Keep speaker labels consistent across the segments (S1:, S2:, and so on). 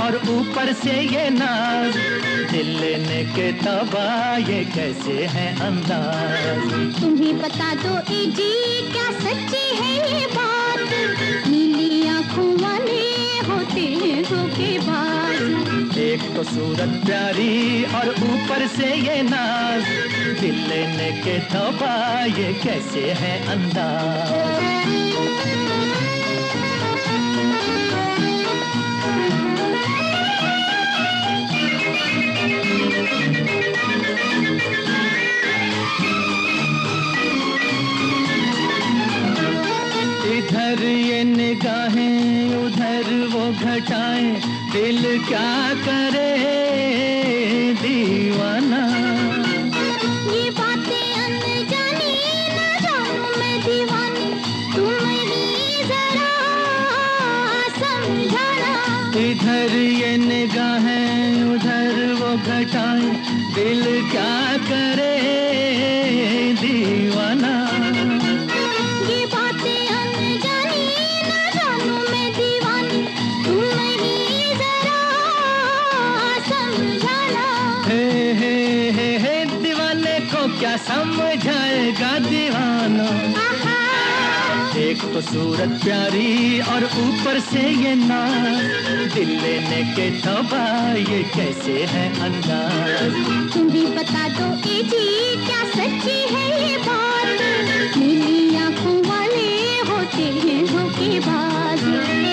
S1: और ऊपर से ये नाज, दिल लेने के तबा ये कैसे है अंदाज।
S2: तुम्हें बता दो ए जी क्या सच्ची है ये बात, नीली आंखों वाले होते हैं धोखेबाज।
S1: एक तो सूरत प्यारी और ऊपर से ये नाज, दिल लेने के तबा ये कैसे है अंदाज। इधर ये निगाहें उधर वो घटाएं, दिल क्या करे दीवाना।
S2: ये बातें अनजानी ना जानूं मैं दीवानी, तुम ही जरा समझाना।
S1: इधर ये निगाहें उधर वो घटाएं, दिल क्या करे दीवाना। क्या समझाएगा दीवाना। एक तो सूरत प्यारी और ऊपर से ये नाज, दिल लेने के तबा ये कैसे है अंदाज।
S2: तुम भी बता दो ए जी क्या सच्ची है ये बात, नीली आंखों वाले होते हैं धोखेबाज।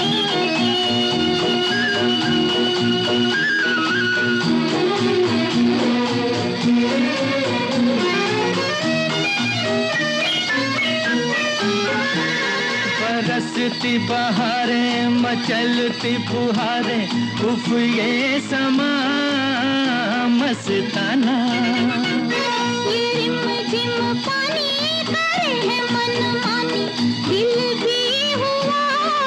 S1: बरसती बहारें मचलती फुहारें, उफ ये समा मस्ताना।
S2: ये रिमझिम पानी करे है मनमानी, दिल भी हुआ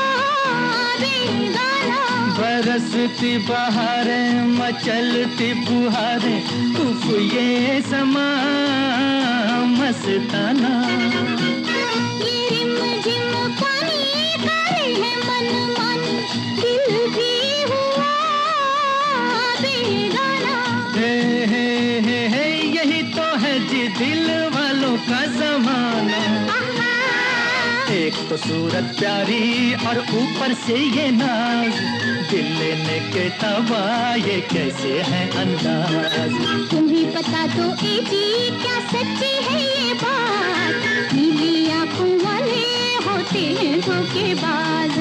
S2: बेगाना।
S1: बरसती बहारें मचलती फुहारें, उफ ये समा मस्ताना। दिल वालों का जमाना। एक तो सूरत प्यारी और ऊपर से ये नाज, दिल लेने के तबा ये कैसे है अंदाज।
S2: तुम ही बता दो ए जी क्या सच्ची है ये बात, नीली आंखों वाले होते हैं धोखेबाज।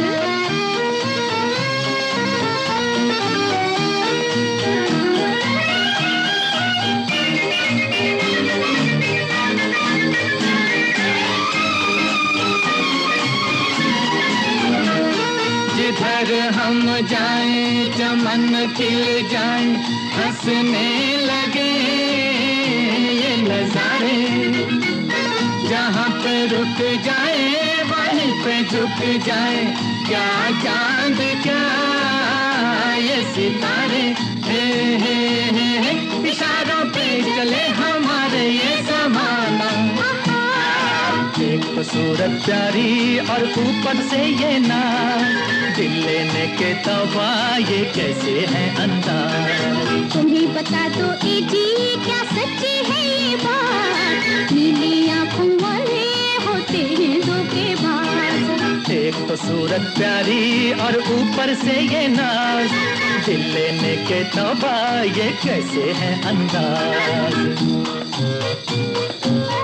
S1: जिधर हम जाएं चमन खिल जाएं, हंसने लगे ये नजारे। जहाँ पे रुक जाए वहीं पे झुक जाए, क्या चांद क्या ये सितारे। हे इशारों पे चले हमारे ये जमाना। एक तो सूरत प्यारी और ऊपर से ये नाज, दिल लेने के तबा ये कैसे है अंदाज।
S2: तुम ही बता दो ए जी क्या सच्ची है ये बात, नीली आंखों वाले होते हैं धोखेबाज।
S1: एक तो सूरत प्यारी और ऊपर से ये नाज, दिल लेने के तबा ये कैसे है अंदाज।